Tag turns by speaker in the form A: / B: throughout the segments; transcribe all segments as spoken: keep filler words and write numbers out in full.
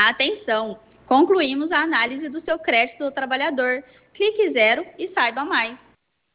A: Atenção! Concluímos a análise do seu crédito do trabalhador. Clique zero e saiba mais.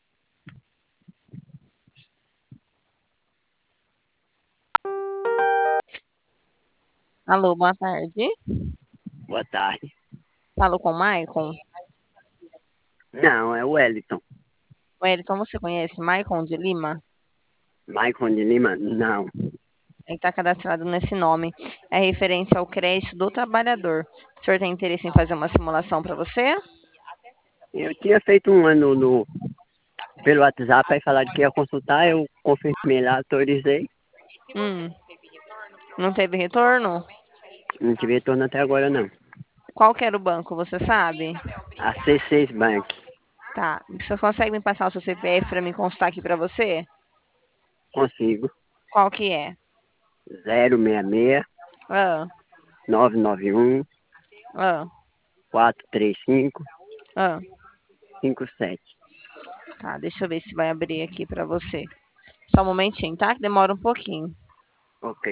B: Alô, boa tarde.
C: Boa tarde.
B: Falo com o Maicon.
C: Não, é o Wellington.
B: Wellington, você conhece Maicon de Lima?
C: Maicon de Lima? Não.
B: Ele está cadastrado nesse nome. É referente ao crédito do trabalhador. O senhor tem interesse em fazer uma simulação para você?
C: Eu tinha feito um ano no, pelo WhatsApp, aí falaram que ia consultar, eu confirmei lá, autorizei.
B: Hum. Não teve retorno?
C: Não tive retorno até agora, não.
B: Qual que era o banco, você sabe?
C: A C seis Bank.
B: Tá. Você consegue me passar o seu C P F para me constar aqui para você?
C: Consigo.
B: Qual que é?
C: zero seis seis,
B: Ah,
C: nove nove um,
B: ah,
C: quatro três cinco,
B: ah.
C: cinco sete.
B: Tá, deixa eu ver se vai abrir aqui para você. Só um momentinho, tá? Que demora um pouquinho.
C: Ok.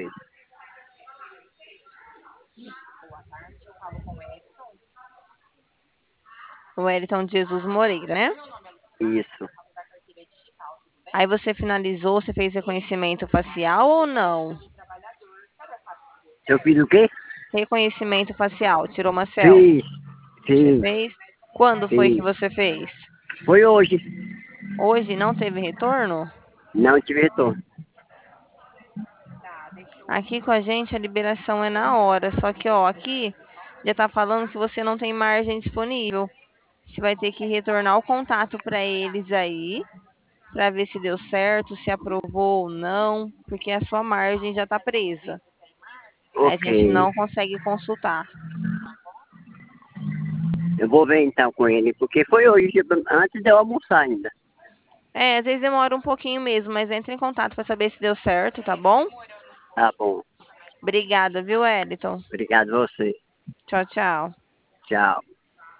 B: O Wellington de Jesus Moreira, né?
C: Isso.
B: Aí você finalizou, você fez reconhecimento facial ou não?
C: Eu fiz o quê?
B: Reconhecimento facial, tirou uma selfie?
C: Fiz.
B: Você
C: Fiz.
B: fez? Quando foi que
C: Fiz.
B: você fez?
C: Foi hoje.
B: Hoje não teve retorno?
C: Não tive retorno.
B: Aqui com a gente a liberação é na hora, só que ó, aqui já tá falando que você não tem margem disponível. Você vai ter que retornar o contato para eles aí, para ver se deu certo, se aprovou ou não, porque a sua margem já tá presa. Aí a
C: Ok.
B: gente não consegue consultar.
C: Eu vou ver então com ele, porque foi hoje, antes de eu almoçar ainda.
B: É, às vezes demora um pouquinho mesmo, mas entre em contato para saber se deu certo, tá bom?
C: Tá bom.
B: Obrigada, viu, Wellington?
C: Obrigado a você.
B: Tchau, tchau.
C: Tchau.